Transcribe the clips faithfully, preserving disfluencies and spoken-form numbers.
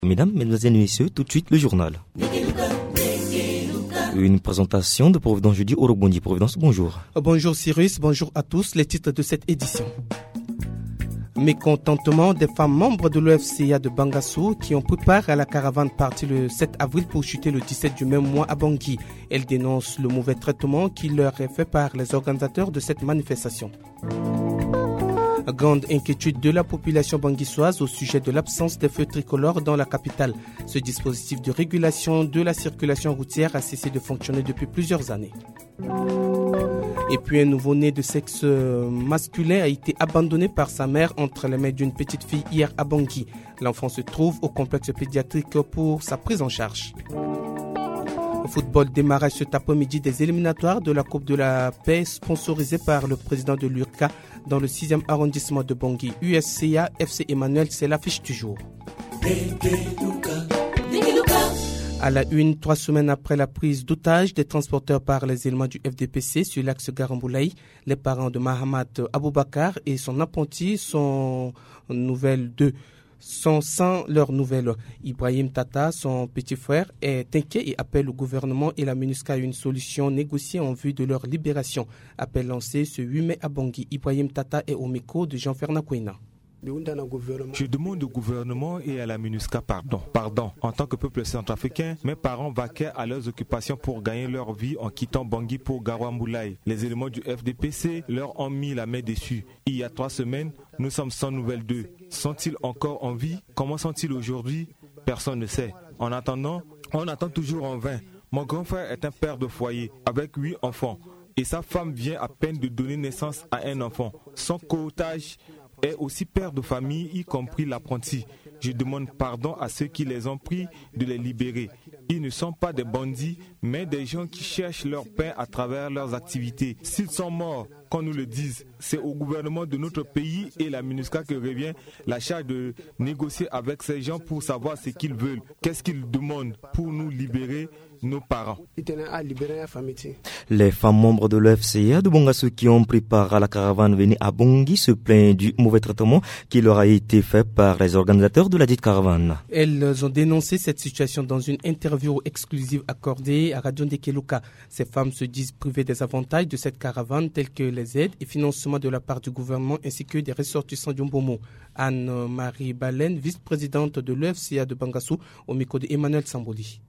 Mesdames, mesdemoiselles et messieurs, tout de suite le journal. Une présentation de Providence jeudi au Robondi. Providence, bonjour. Bonjour Cyrus, bonjour à tous. Les titres de cette édition. Mécontentement des femmes membres de l'O F C A de Bangassou qui ont pris part à la caravane partie le sept avril pour chuter le dix-sept du même mois à Bangui. Elles dénoncent le mauvais traitement qui leur est fait par les organisateurs de cette manifestation. Grande inquiétude de la population banguissoise au sujet de l'absence des feux tricolores dans la capitale. Ce dispositif de régulation de la circulation routière a cessé de fonctionner depuis plusieurs années. Et puis un nouveau-né de sexe masculin a été abandonné par sa mère entre les mains d'une petite fille hier à Bangui. L'enfant se trouve au complexe pédiatrique pour sa prise en charge. Au football, démarrage cet après-midi des éliminatoires de la Coupe de la Paix sponsorisée par le président de l'U R C A dans le sixième arrondissement de Bangui. U S C A, F C Emmanuel, c'est l'affiche du jour. À la une, trois semaines après la prise d'otage des transporteurs par les éléments du F D P C sur l'axe Garamboulaye, les parents de Mahamat Aboubakar et son apprenti sont nouvelles d'eux. Sont sans leurs nouvelles. Ibrahim Tata, son petit frère, est inquiet et appelle le gouvernement et la MINUSCA à une solution négociée en vue de leur libération. Appel lancé ce huit mai à Bangui. Ibrahim Tata est au micro de Jean-Fernand Kouina. Je demande au gouvernement et à la MINUSCA pardon. Pardon. En tant que peuple centrafricain, mes parents vaquaient à leurs occupations pour gagner leur vie en quittant Bangui pour Garamboulaye. Les éléments du F D P C leur ont mis la main dessus. Il y a trois semaines, nous sommes sans nouvelles d'eux. Sont-ils encore en vie? Comment sont-ils aujourd'hui? Personne ne sait. En attendant, on attend toujours en vain. Mon grand frère est un père de foyer avec huit enfants et sa femme vient à peine de donner naissance à un enfant. Son co-otage est aussi père de famille, y compris l'apprenti. Je demande pardon à ceux qui les ont pris de les libérer. Ils ne sont pas des bandits, mais des gens qui cherchent leur pain à travers leurs activités. S'ils sont morts, qu'on nous le dise, c'est au gouvernement de notre pays et la MINUSCA que revient la charge de négocier avec ces gens pour savoir ce qu'ils veulent. Qu'est-ce qu'ils demandent pour nous libérer nos parents. Les femmes membres de l'O F C A de Bangassou qui ont pris part à la caravane venue à Bangui se plaignent du mauvais traitement qui leur a été fait par les organisateurs de la dite caravane. Elles ont dénoncé cette situation dans une interview exclusive accordée à Radio Ndekeluka. Ces femmes se disent privées des avantages de cette caravane tels que les aides et financements de la part du gouvernement ainsi que des ressortissants du Mbomo. Anne-Marie Baleine, vice-présidente de l'O F C A de Bangassou, au micro de Emmanuel Samboli.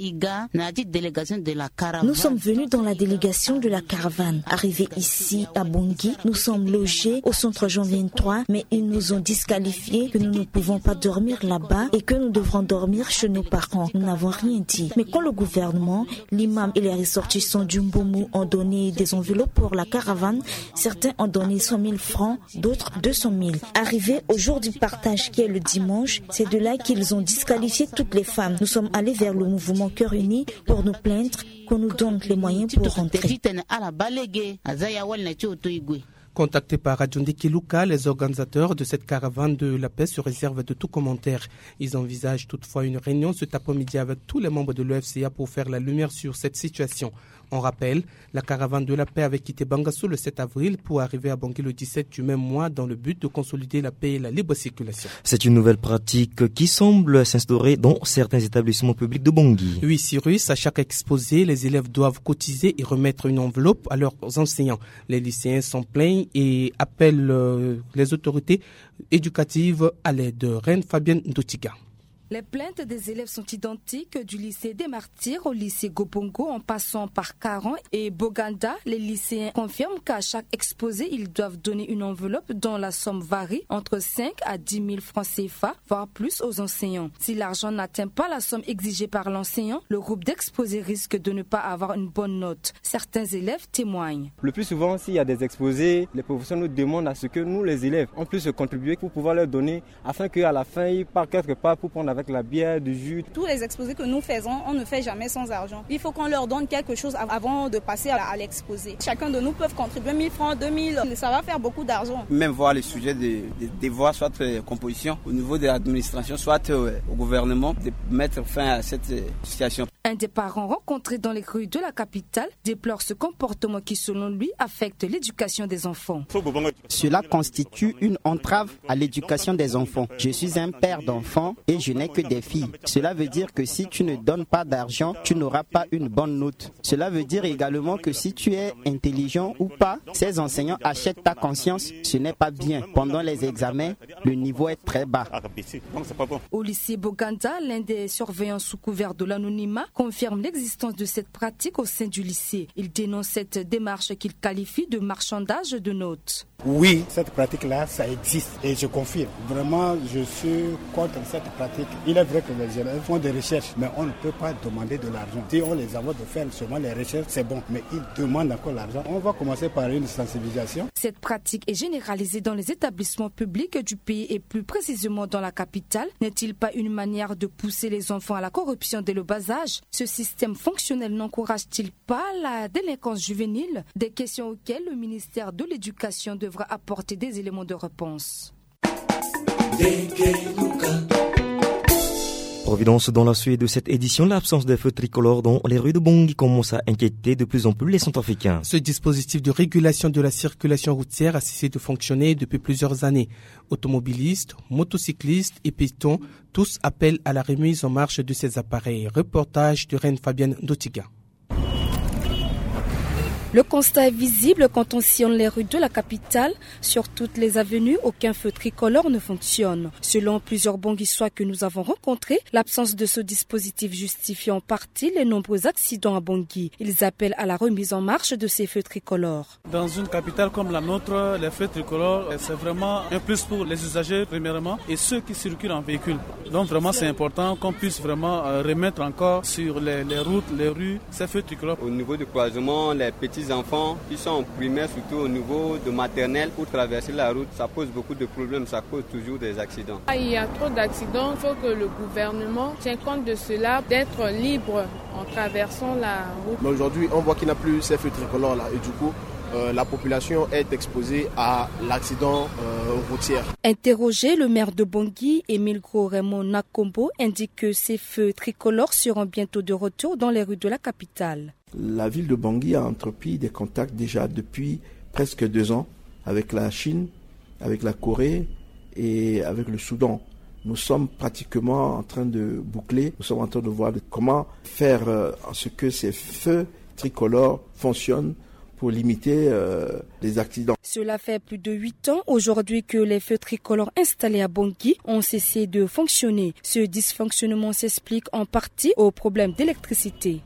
Nous sommes venus dans la délégation de la caravane. Arrivés ici à Bangui, nous sommes logés au centre Jean vingt-trois, mais ils nous ont disqualifiés que nous ne pouvons pas dormir là-bas et que nous devrons dormir chez nos parents. Nous n'avons rien dit. Mais quand le gouvernement, l'imam et les ressortissants du Mbomu ont donné des enveloppes pour la caravane, certains ont donné cent mille francs, d'autres deux cent mille. Arrivés au jour du partage qui est le dimanche, c'est de là qu'ils ont disqualifié toutes les femmes. Nous sommes allés vers le mouvement Cœur Uni pour nous plaindre qu'on nous donne les moyens pour rentrer. Contactés par Radio Ndekeluka, les organisateurs de cette caravane de la paix se réservent de tout commentaire. Ils envisagent toutefois une réunion cet après-midi avec tous les membres de l'O F C A pour faire la lumière sur cette situation. On rappelle, la caravane de la paix avait quitté Bangassou le sept avril pour arriver à Bangui le dix-sept du même mois dans le but de consolider la paix et la libre circulation. C'est une nouvelle pratique qui semble s'instaurer dans certains établissements publics de Bangui. Oui, Cyrus, à chaque exposé, les élèves doivent cotiser et remettre une enveloppe à leurs enseignants. Les lycéens s'en plaignent et appellent euh, les autorités éducatives à l'aide. Reine Fabienne Ndotiga. Les plaintes des élèves sont identiques du lycée des Martyrs au lycée Gobongo en passant par Caron et Boganda. Les lycéens confirment qu'à chaque exposé, ils doivent donner une enveloppe dont la somme varie entre cinq à dix mille francs C F A, voire plus aux enseignants. Si l'argent n'atteint pas la somme exigée par l'enseignant, le groupe d'exposés risque de ne pas avoir une bonne note. Certains élèves témoignent. Le plus souvent, s'il y a des exposés, les professeurs nous demandent à ce que nous, les élèves, on puisse contribuer pour pouvoir leur donner afin qu'à la fin, ils partent quelque part pour prendre avec la bière, du jus. Tous les exposés que nous faisons, on ne fait jamais sans argent. Il faut qu'on leur donne quelque chose avant de passer à l'exposé. Chacun de nous peut contribuer mille francs, deux mille, ça va faire beaucoup d'argent. Même voir les sujets des de, de devoirs, soit euh, composition, au niveau de l'administration, soit euh, au gouvernement, de mettre fin à cette euh, situation. Un des parents rencontrés dans les rues de la capitale déplore ce comportement qui, selon lui, affecte l'éducation des enfants. Cela constitue une entrave à l'éducation des enfants. Je suis un père d'enfants et je n'ai que des filles. Cela veut dire que si tu ne donnes pas d'argent, tu n'auras pas une bonne note. Cela veut dire également que si tu es intelligent ou pas, ces enseignants achètent ta conscience. Ce n'est pas bien. Pendant les examens, le niveau est très bas. Au lycée Boganda, l'un des surveillants sous couvert de l'anonymat confirme l'existence de cette pratique au sein du lycée. Il dénonce cette démarche qu'il qualifie de marchandage de notes. Oui, cette pratique-là, ça existe et je confirme. Vraiment, je suis contre cette pratique. Il est vrai que les élèves font des recherches, mais on ne peut pas demander de l'argent. Si on les envoie de faire seulement les recherches, c'est bon, mais ils demandent encore l'argent. On va commencer par une sensibilisation. Cette pratique est généralisée dans les établissements publics du pays et plus précisément dans la capitale. N'est-il pas une manière de pousser les enfants à la corruption dès le bas âge? Ce système fonctionnel n'encourage-t-il pas la délinquance juvénile? Des questions auxquelles le ministère de l'Éducation devra apporter des éléments de réponse. Providence dans la suite de cette édition, l'absence de feux tricolores dans les rues de Bangui commence à inquiéter de plus en plus les Centrafricains. Ce dispositif de régulation de la circulation routière a cessé de fonctionner depuis plusieurs années. Automobilistes, motocyclistes et piétons, tous appellent à la remise en marche de ces appareils. Reportage de Reine Fabienne Dotiga. Le constat est visible quand on sillonne les rues de la capitale. Sur toutes les avenues, aucun feu tricolore ne fonctionne. Selon plusieurs Banguissois que nous avons rencontrés, l'absence de ce dispositif justifie en partie les nombreux accidents à Bangui. Ils appellent à la remise en marche de ces feux tricolores. Dans une capitale comme la nôtre, les feux tricolores, c'est vraiment un plus pour les usagers premièrement et ceux qui circulent en véhicule. Donc vraiment c'est important qu'on puisse vraiment remettre encore sur les, les routes, les rues, ces feux tricolores. Au niveau du croisement, les petits enfants qui sont en primaire, surtout au niveau de maternelle, pour traverser la route, ça pose beaucoup de problèmes, ça cause toujours des accidents. Il y a trop d'accidents, il faut que le gouvernement tienne compte de cela, d'être libre en traversant la route. Mais aujourd'hui, on voit qu'il n'y a plus ces feux tricolores là et du coup, Euh, la population est exposée à l'accident euh, routier. Interrogé, le maire de Bangui, Émile Gros-Raymond Nakombo, indique que ces feux tricolores seront bientôt de retour dans les rues de la capitale. La ville de Bangui a entrepris des contacts déjà depuis presque deux ans avec la Chine, avec la Corée et avec le Soudan. Nous sommes pratiquement en train de boucler, nous sommes en train de voir comment faire euh, en ce que ces feux tricolores fonctionnent pour limiter euh, les accidents. Cela fait plus de huit ans aujourd'hui que les feux tricolores installés à Bangui ont cessé de fonctionner. Ce dysfonctionnement s'explique en partie aux problèmes d'électricité.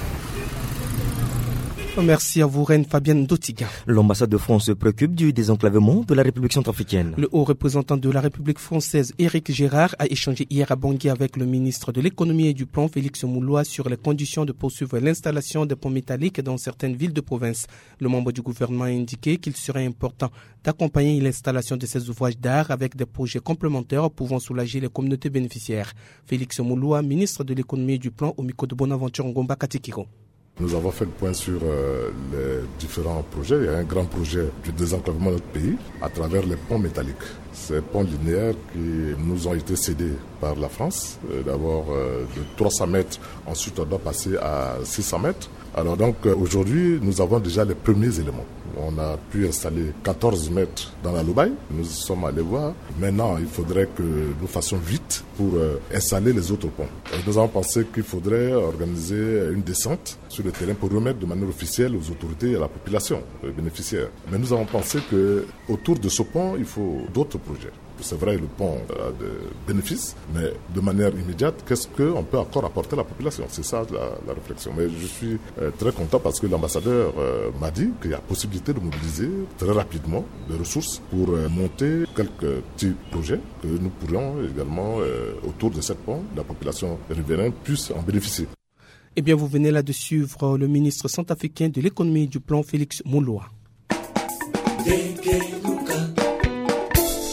Merci à vous, Reine Fabienne Dotiga. L'ambassade de France se préoccupe du désenclavement de la République centrafricaine. Le haut représentant de la République française, Éric Gérard, a échangé hier à Bangui avec le ministre de l'économie et du plan, Félix Mouloua, sur les conditions de poursuivre l'installation des ponts métalliques dans certaines villes de province. Le membre du gouvernement a indiqué qu'il serait important d'accompagner l'installation de ces ouvrages d'art avec des projets complémentaires pouvant soulager les communautés bénéficiaires. Félix Mouloua, ministre de l'économie et du plan, au micro de Bonaventure Ngomba Katikiro. Nous avons fait le point sur euh, les différents projets. Il y a un grand projet du désenclavement de notre pays à travers les ponts métalliques. Ces ponts linéaires qui nous ont été cédés par la France, euh, d'abord euh, de trois cents mètres, ensuite on doit passer à six cents mètres. Alors donc euh, aujourd'hui, nous avons déjà les premiers éléments. On a pu installer quatorze mètres dans la Loubaye. Nous sommes allés voir. Maintenant, il faudrait que nous fassions vite pour euh, installer les autres ponts. Et nous avons pensé qu'il faudrait organiser une descente sur le terrain pour remettre de manière officielle aux autorités et à la population euh, bénéficiaire. Mais nous avons pensé que autour de ce pont, il faut d'autres projets. C'est vrai, le pont a des bénéfices, mais de manière immédiate, qu'est-ce qu'on peut encore apporter à la population? C'est ça la, la réflexion. Mais je suis euh, très content parce que l'ambassadeur euh, m'a dit qu'il y a possibilité de mobiliser très rapidement des ressources pour euh, monter quelques petits projets que nous pourrions également, euh, autour de ce pont, la population riveraine puisse en bénéficier. Eh bien, vous venez là de suivre le ministre centrafricain de l'économie et du plan, Félix Mouloua.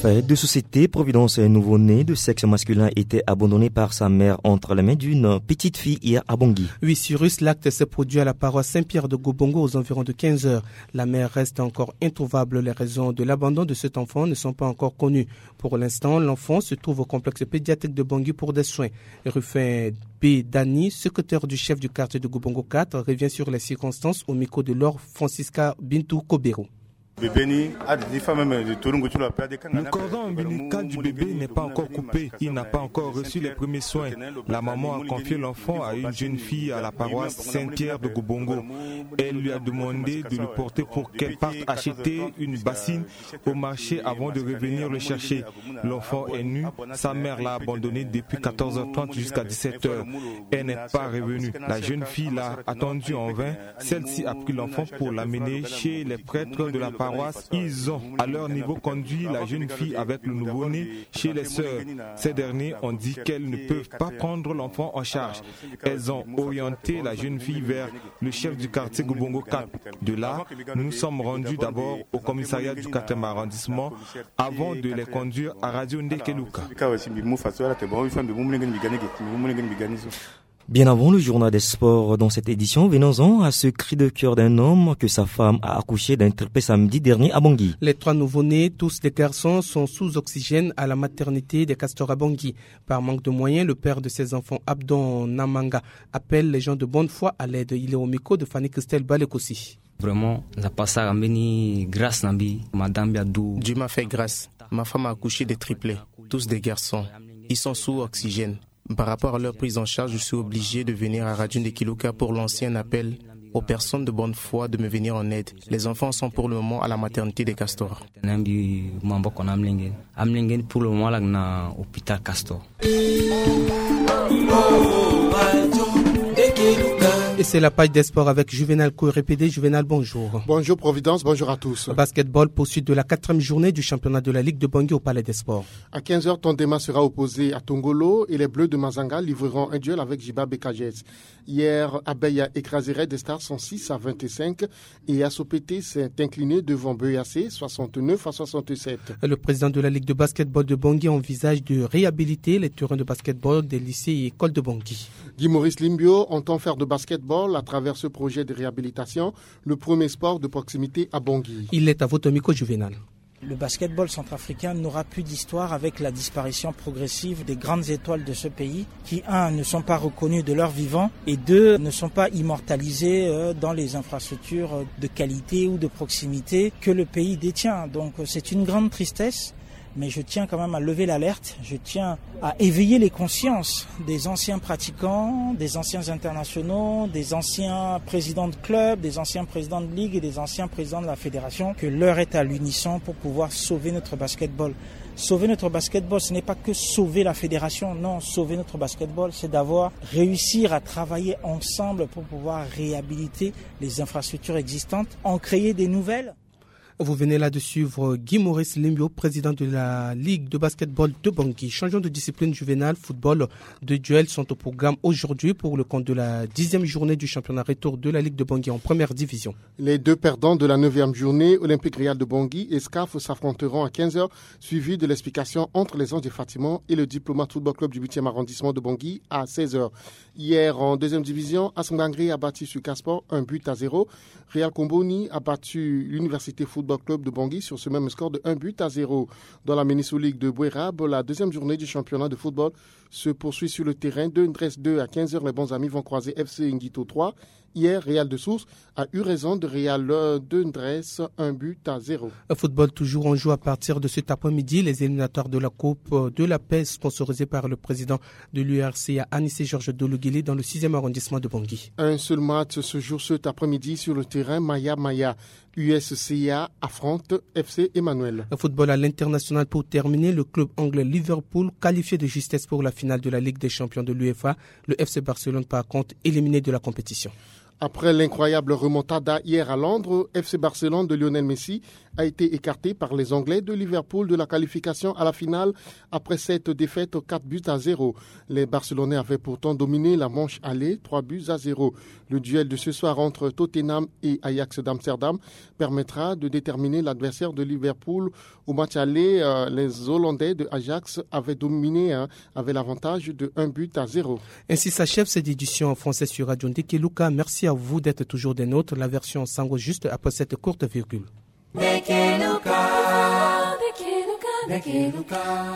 fait de société, Providence, un nouveau-né de sexe masculin, était abandonné par sa mère entre les mains d'une petite fille hier à Bangui. Oui, Cyrus, l'acte s'est produit à la paroisse Saint-Pierre de Gobongo aux environs de quinze heures. La mère reste encore introuvable. Les raisons de l'abandon de cet enfant ne sont pas encore connues. Pour l'instant, l'enfant se trouve au complexe pédiatrique de Bangui pour des soins. Rufin B. Dani, secrétaire du chef du quartier de Gobongo quatre, revient sur les circonstances au micro de Laure Francisca Bintou Kobero. Le cordon ombilical du bébé n'est pas encore coupé. Il n'a pas encore reçu les premiers soins. La maman a confié l'enfant à une jeune fille à la paroisse Saint-Pierre de Gobongo. Elle lui a demandé de le porter pour qu'elle parte acheter une bassine au marché avant de revenir le chercher. L'enfant est nu. Sa mère l'a abandonné depuis quatorze heures trente jusqu'à dix-sept heures. Elle n'est pas revenue. La jeune fille l'a attendue en vain. Celle-ci a pris l'enfant pour l'amener chez les prêtres de la paroisse. Ils ont à leur niveau conduit la jeune fille avec le nouveau-né chez les sœurs. Ces derniers ont dit qu'elles ne peuvent pas prendre l'enfant en charge. Elles ont orienté la jeune fille vers le chef du quartier Gobongo quatre. De là, nous nous sommes rendus d'abord au commissariat du quatrième arrondissement avant de les conduire à Radio Ndekeluka. Bien avant le journal des sports dans cette édition, venons-en à ce cri de cœur d'un homme que sa femme a accouché d'un triplé samedi dernier à Bangui. Les trois nouveau-nés, tous des garçons, sont sous oxygène à la maternité des Castors à Bangui. Par manque de moyens, le père de ces enfants, Abdon Namanga, appelle les gens de bonne foi à l'aide. Il est au micro de Fanny Christelle Balekossi. Vraiment, grâce Madame Biadou. Dieu m'a fait grâce. Ma femme a accouché des triplés, tous des garçons. Ils sont sous oxygène. Par rapport à leur prise en charge, je suis obligé de venir à Radio Ndekeluka pour lancer un appel aux personnes de bonne foi de me venir en aide. Les enfants sont pour le moment à la maternité des Castors. Pour le moment, là, on a l'hôpital Castor. Et c'est la page des sports avec Juvenal Kourépédé. Juvenal, bonjour. Bonjour Providence, bonjour à tous. Le basketball poursuit de la quatrième journée du championnat de la Ligue de Bangui au Palais des Sports. À quinze heures, Tondema sera opposé à Tongolo et les Bleus de Mazanga livreront un duel avec Jiba Bekajets. Hier, Abeya écrasé Red Stars cent six à vingt-cinq et Asopété s'est incliné devant B E A C soixante-neuf à soixante-sept. Le président de la Ligue de basketball de Bangui envisage de réhabiliter les terrains de basketball des lycées et écoles de Bangui. Guy Maurice Limbio entend faire de basketball à travers ce projet de réhabilitation le premier sport de proximité à Bangui. Il est à votre micro, Juvenal. Le basketball centrafricain n'aura plus d'histoire avec la disparition progressive des grandes étoiles de ce pays qui, un, ne sont pas reconnues de leur vivant et deux, ne sont pas immortalisées dans les infrastructures de qualité ou de proximité que le pays détient. Donc c'est une grande tristesse. Mais je tiens quand même à lever l'alerte, je tiens à éveiller les consciences des anciens pratiquants, des anciens internationaux, des anciens présidents de clubs, des anciens présidents de ligue et des anciens présidents de la fédération, que l'heure est à l'unisson pour pouvoir sauver notre basketball. Sauver notre basketball, ce n'est pas que sauver la fédération, non, sauver notre basketball, c'est d'avoir réussir à travailler ensemble pour pouvoir réhabiliter les infrastructures existantes, en créer des nouvelles. Vous venez là de suivre Guy Maurice Limbio, président de la Ligue de basketball de Bangui. Changeons de discipline juvénale, football. Deux duels sont au programme aujourd'hui pour le compte de la dixième journée du championnat retour de la Ligue de Bangui en première division. Les deux perdants de la neuvième journée, Olympique Real de Bangui et SCAF s'affronteront à quinze heures, suivi de l'explication entre les Anges de Fatima et le Diplomate Football Club du huitième arrondissement de Bangui à seize heures. Hier, en deuxième division, Asangangri a battu sur Casport un but à zéro. Real Comboni a battu l'Université Football Club de Bangui sur ce même score de un but à zéro. Dans la Miniso League de Bouérab, la deuxième journée du championnat de football se poursuit sur le terrain de Ndres deux à quinze heures. Les bons amis vont croiser F C Ngito trois. Hier, Real de Source a eu raison de Real de Ndres, un but à zéro. Le football toujours en joue à partir de cet après-midi. Les éliminatoires de la Coupe de la paix sponsorisés par le président de l'U R C A, Anissé Georges Dologuili, dans le sixième arrondissement de Bangui. Un seul match se joue cet après-midi sur le terrain Maya Maya. U S C A affronte F C Emmanuel. Le football à l'international pour terminer, le club anglais Liverpool qualifié de justesse pour la finale de la Ligue des champions de l'UEFA. Le F C Barcelone par contre éliminé de la compétition. Après l'incroyable remontada hier à Londres, F C Barcelone de Lionel Messi a été écarté par les Anglais de Liverpool de la qualification à la finale après cette défaite quatre buts à zéro. Les Barcelonais avaient pourtant dominé la manche aller, trois buts à zéro. Le duel de ce soir entre Tottenham et Ajax d'Amsterdam permettra de déterminer l'adversaire de Liverpool. Au match aller, euh, les Hollandais de Ajax avaient dominé, hein, avaient l'avantage de un but à zéro. Ainsi s'achève cette édition en français sur Radio Ndekeluka. Merci à vous d'être toujours des nôtres. La version sango juste après cette courte virgule. Ndekeluka, Ndekeluka, Ndekeluka.